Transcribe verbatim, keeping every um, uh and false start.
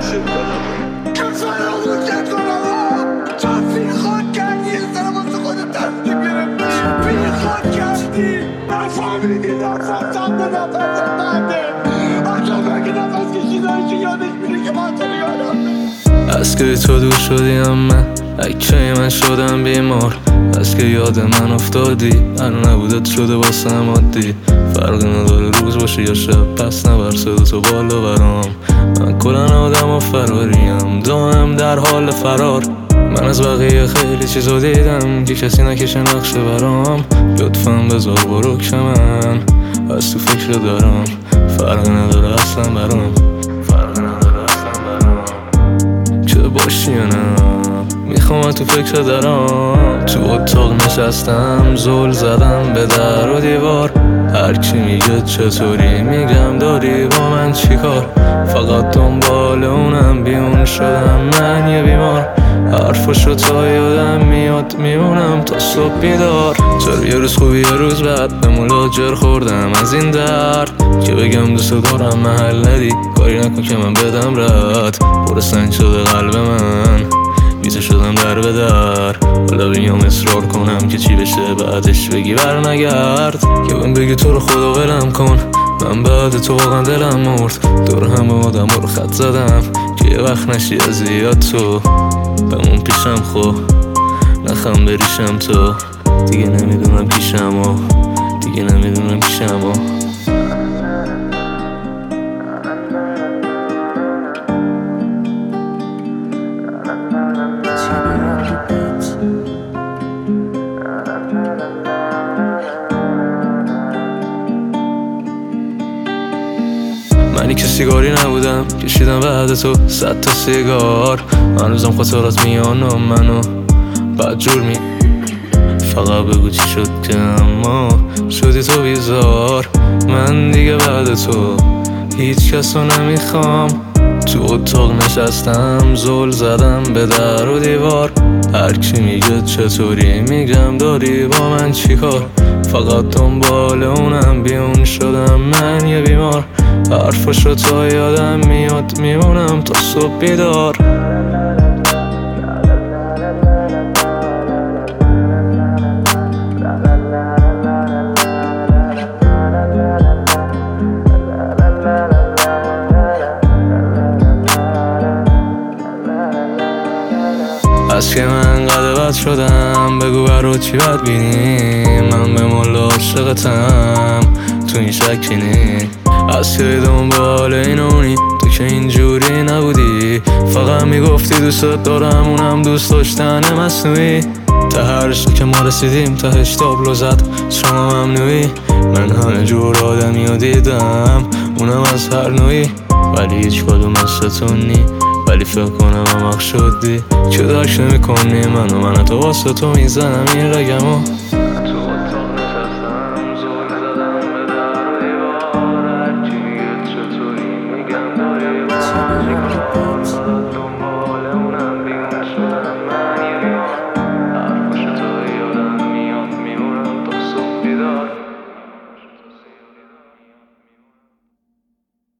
کسای آزوکت کنم چون بی خود کردی یه سر واسه خودت تصمیم گرفتی بی خود کردی نفهمیدی نفس سمت نفس بنده حتی بگی نفس کشیداری که یادش میره که من تو یادم از که تو دور شدیم من اکه من شدم بیمار از که یاد من افتادی هر نبودت شده واسم عادی فرقی نداره روز باشه یا شب پس نبر صدا تو بالا برام من کلن آدم و فراریم دائم در حال فرار من از بقیه خیلی چیزا دیدم که کسی نکشه نقشه برام لطفاً بذار برو که من از تو فکر دارم فرقی نداره اصلا برام فرقی نداره اصلا برام که باشی یا نه میخوام تو فکر دارم تو اتاق نشستم زل زدم به در و دیوار هر کی میگه چطوری میگم داری با من چیکار فقط دنبال اونم بیون شدم من یه بیمار حرفشو تا یادم میاد میمونم تا صبح بیدار چرا یه روز خوبی یه روز بعد به ملاجر خوردم از این درد که بگم دوست دارم محل ندی کاری نکن که من بدم رد پر سنگ شده قلب من بیزه شدم در به در حالا بیام اصرار کنم که چی بشه بعدش بگی بر نگرد که من بگی تو رو خدا ولم کن من بعد تو واقعا دلم مرد دور همه آدم رو خط زدم که یه وقت نشی از زیاد تو بمون پیشم خو نخم بریشم تو دیگه نمیدونم پیشم و دیگه نمیدونم پیشم و منی که سیگاری نبودم کشیدم بعد تو صد تا سیگار هنوزم خاطرات میانم منو بد جور می فقط بگو چی شد که اما شدی تو بیزار من دیگه بعد تو هیچ کس رو نمیخوام تو اتاق نشستم زل زدم به در و دیوار هر کی میگه چطوری میگم داری با من چیکار فقط دنبال اونم بیون شدم من یه بیمار حرفشو تا یادم میاد میمونم تا صبح بیدار از که من قده بد شدم بگو برو چی بد بینی من به مولا عاشقتم تو این شکی نی از که دنبال اینونی تو که اینجوری نبودی فقط میگفتی دوست دارم اونم دوست داشتن مصنوعی تا هر شو که ما رسیدیم تهش تابلو زد شما ممنوعی من همه جور آدمی رو دیدم اونم از هر نوعی ولی هیچ کدوم مثل نی ولی فکر کنم عمق شدی که درک نمی کنی منو من تو واسه تو میزنم این رگمو